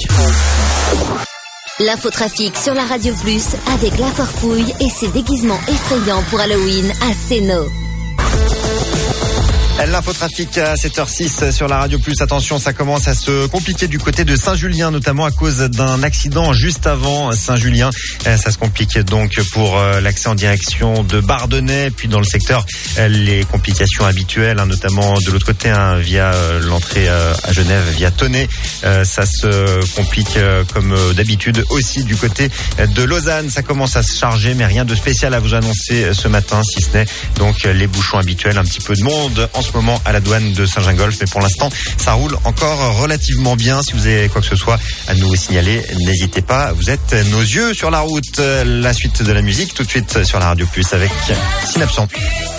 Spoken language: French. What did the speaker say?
L'infotrafic sur la Radio Plus avec La Farfouille et ses déguisements effrayants pour Halloween à Sénaux. L'infotrafic à 7h06 sur la Radio Plus. Attention, ça commence à se compliquer du côté de Saint-Julien, notamment à cause d'un accident juste avant Saint-Julien. Ça se complique donc pour l'accès en direction de Bardonnay, puis dans le secteur, les complications habituelles, notamment de l'autre côté, via l'entrée à Genève, via Tonnet. Ça se complique comme d'habitude aussi du côté de Lausanne. Ça commence à se charger, mais rien de spécial à vous annoncer ce matin, si ce n'est donc les bouchons habituels, un petit peu de monde en ce moment à la douane de Saint-Gingolph, mais pour l'instant ça roule encore relativement bien. Si vous avez quoi que ce soit à nous signaler, n'hésitez pas, vous êtes nos yeux sur la route. La suite de la musique tout de suite sur la Radio Plus avec Synapson.